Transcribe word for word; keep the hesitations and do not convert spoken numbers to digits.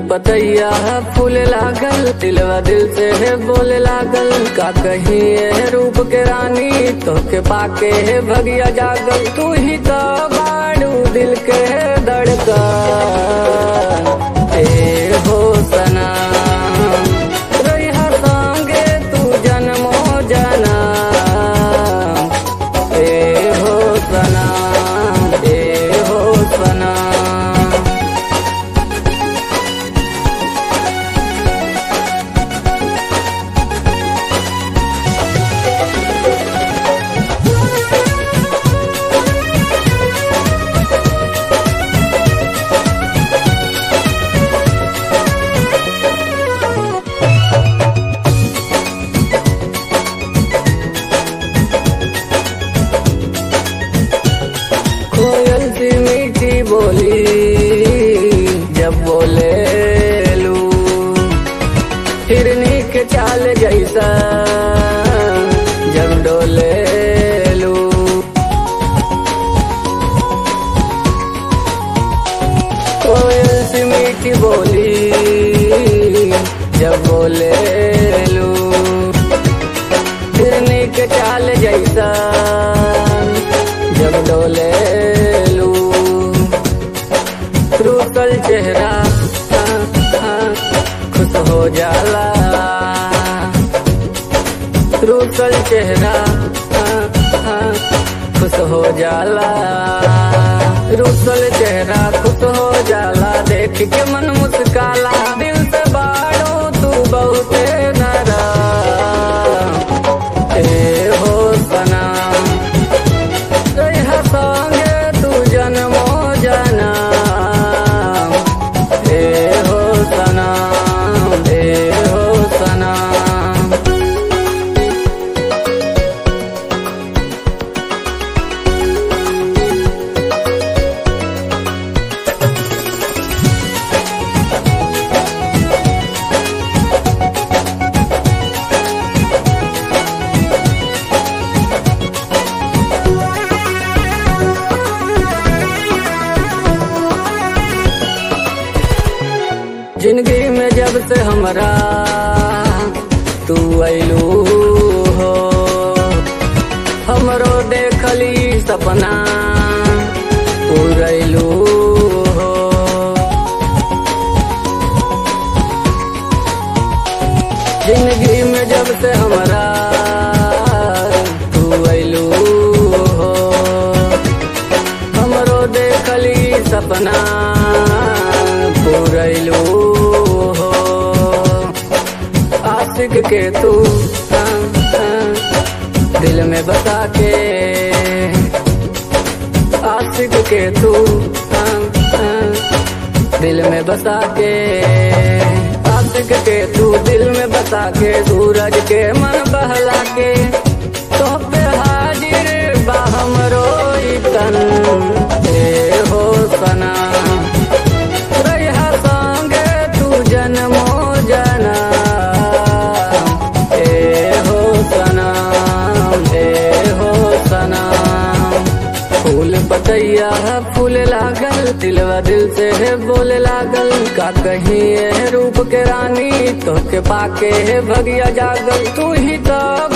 पतैया फूल लागल, दिलवा दिल से है बोले लागल। का कही है रूप के रानी, तोके पाके है भगिया जागल। तू ही तो बाड़ू दिल के धड़कन, ए हो सना रहिया संगे तू जन्मो जना। ए हो सना, ए हो सना। कोयल सी मीठी बोली जब बोले लू, हिरनी के चाल जैसा जब डोले लू। कोयल सी मीठी बोली जब बोले लू, हिरनी के चाल जैसा जब डोले लू। रूसल चेहरा हाँ, हाँ, खुश हो जाला। रूसल चेहरा हाँ, हाँ, खुश हो जाला। रूसल चेहरा खुश हो जाला, देख के मन मुस्काला। दिल से बाड़ो तू बहुते नरम, ए हो सना संगे तू जन्मो जना। ए हो सना, ए हो सना। जिंदगी में जब से हमरा तू अइलू हो, हमरो देखली सपना पूरैलू हो। जिंदगी में जब से हमरा तू अइलू हो, हमरो देखली सपना पूरैलू हो। आशिक के तू हाँ, हाँ, दिल में बसा के, आशिक के तू हाँ, हाँ, दिल में बसा के। आशिक के तू दिल में बसा के, सूरज के मन बहला के। तो पे हाजिर बा हमरो तन, ए हो सना रहिया संगे तू जन्मो जना। ए हो सना, ए हो सना। फूल पतैया फूल लागल, दिलवा दिल से है बोले लागल। का कही है रूप के रानी, तोके पाके है भगिया जागल। तू ही तो